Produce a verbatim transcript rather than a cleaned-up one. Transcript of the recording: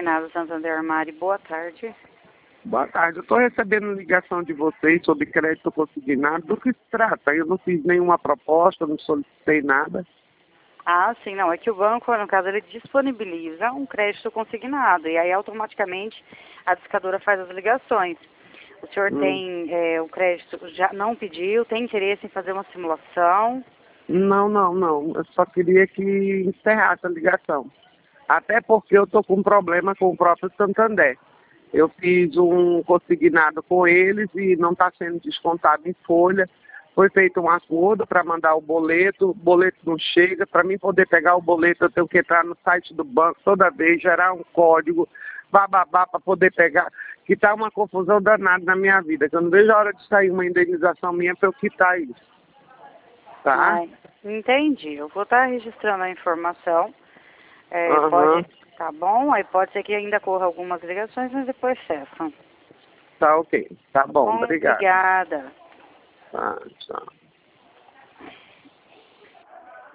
Consignado Santander Mari, boa tarde. Boa tarde, eu estou recebendo ligação de vocês sobre crédito consignado. Do que se trata? Eu não fiz nenhuma proposta, não solicitei nada. Ah, sim, não, é que o banco, no caso, ele disponibiliza um crédito consignado e aí automaticamente a discadora faz as ligações. O senhor Hum. tem é, o crédito, já não pediu, tem interesse em fazer uma simulação? Não, não, não. Eu só queria que encerrasse a ligação. Até porque eu estou com um problema com o próprio Santander. Eu fiz um consignado com eles e não está sendo descontado em folha. Foi feito um acordo para mandar o boleto, o boleto não chega. Para mim poder pegar o boleto, eu tenho que entrar no site do banco toda vez, gerar um código, bababá, para poder pegar. Que está uma confusão danada na minha vida, que eu não vejo a hora de sair uma indenização minha para eu quitar isso. Tá? Ai, entendi. Eu vou estar registrando a informação. É, Aham. pode, tá bom? Aí pode ser que ainda corra algumas ligações, mas depois cessam. Tá ok. Tá bom, Bom, obrigado. obrigada. Tá, tchau.